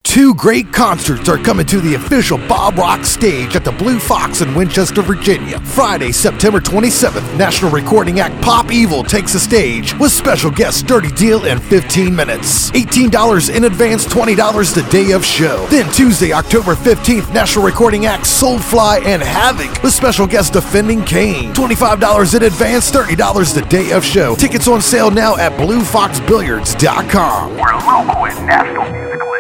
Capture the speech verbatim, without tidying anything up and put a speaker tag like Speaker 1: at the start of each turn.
Speaker 1: Two great concerts are coming to the official Bob Rock stage at the Blue Fox in Winchester, Virginia. Friday, September twenty-seventh, National Recording Act Pop Evil takes the stage with special guest Dirty Deal in fifteen minutes. eighteen dollars in advance, twenty dollars the day of show. Then Tuesday, October fifteenth, National Recording Act Soulfly and Havoc with special guest Defending Kane. twenty-five dollars in advance, thirty dollars the day of show. Tickets on sale now at blue fox billiards dot com.
Speaker 2: We're local and national musically.